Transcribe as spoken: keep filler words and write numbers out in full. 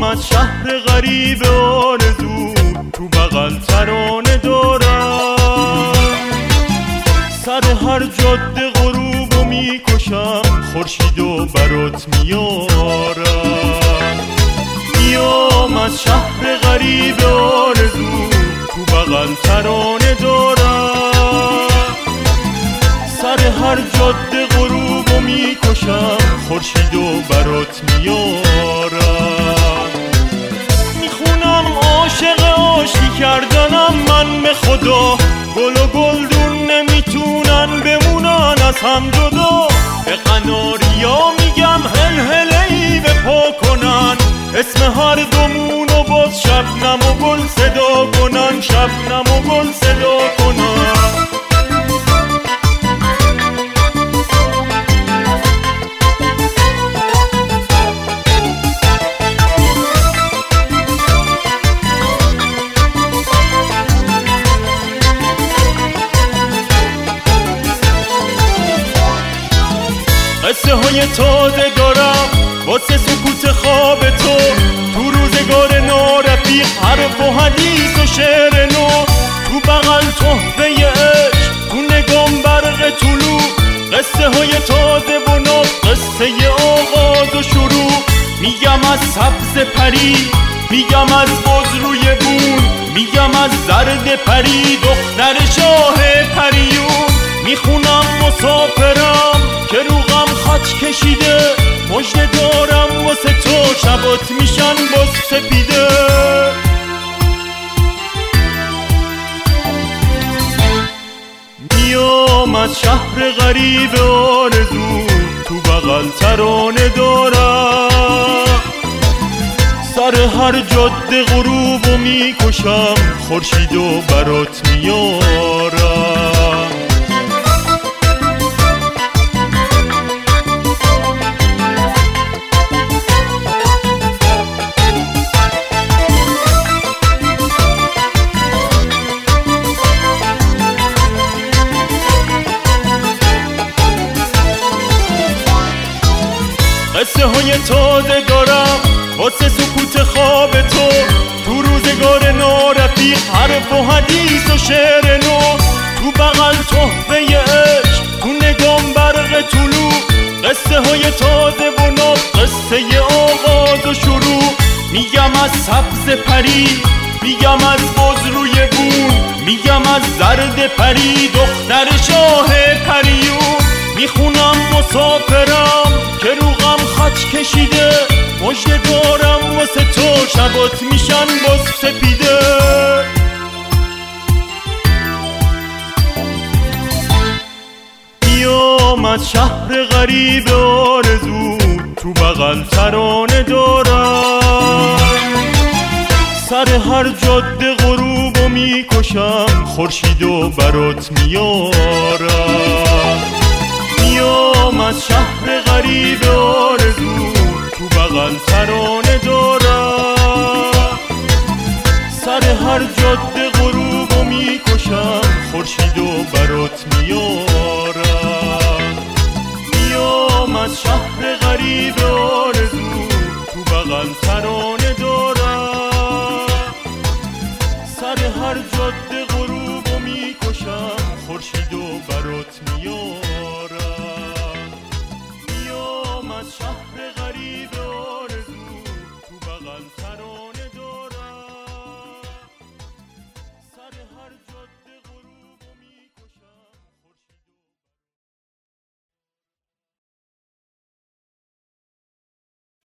آمد شهر غریب آرزو، تو بغل ترانه دارم. سر هر جاده غروبو میکشم، خورشیدو برات میارم. میامد شهر غریب آرزو، تو بغل ترانه دارم. سر هر جاده غروبو میکشم، خورشیدو برات میارم. میخونم عاشق عاشقی کردنم من به خدا، گل و گلدون نمیتونن بمونن از هم جدا. به قناریا میگم هل هلی به پا کنن، اسم هر دومونو باز شبنم و گل صدا کنن، شبنم و گل صدا کنن. قصه های تازه دارم واسه سکوت خواب تو، تو روزگار نارفیق حرف و حدیث و شعر نو. تو بغل تحفه عشق، تو نگام برق طلوع. قصه های تازه و نو، قصه آغاز و شروع. میگم از سبز پری، میگم از باز روی بون، میگم از زرد پری دختر شاه پریون. میخونم مسافرم که رو غم خط کشیده، مژده دارم واسه تو شبات میشن باز سپیده. میامد شهر غریب آرزو، تو بغل ترانه دارم. سر هر جاده غروبو میکشم، خورشیدو برات میارم. قصه های تازه دارم واسه سکوت خواب تو، تو روزگار نارفیق حرف و حدیث و شعر نو. تو بغل تحفه عشق، تو نگام برق طلوع. قصه های تازه و نو، قصه آغاز و شروع. میگم از سبز پری، میگم از باز روی بون، میگم از زرد پری دختر شاه پریون. میخونم مسافرم که رو غم خط کشیده، مژده دارم واسه تو شبات میشن باز سپیده. میامد شهر غریب آرزو، تو بغل ترانه دارم. سر هر جاده غروبو میکشم، خورشیدو برات میارم. میامد شهر غریب آرزو، تو بغل ترانه دارم. سر هر جاده غروبو میکشم، خورشیدو برات میارم. میامد شهر غریب آرزو، تو بغل ترانه دارم. سر هر جاده غروبو میکشم، خورشیدو برات میارم.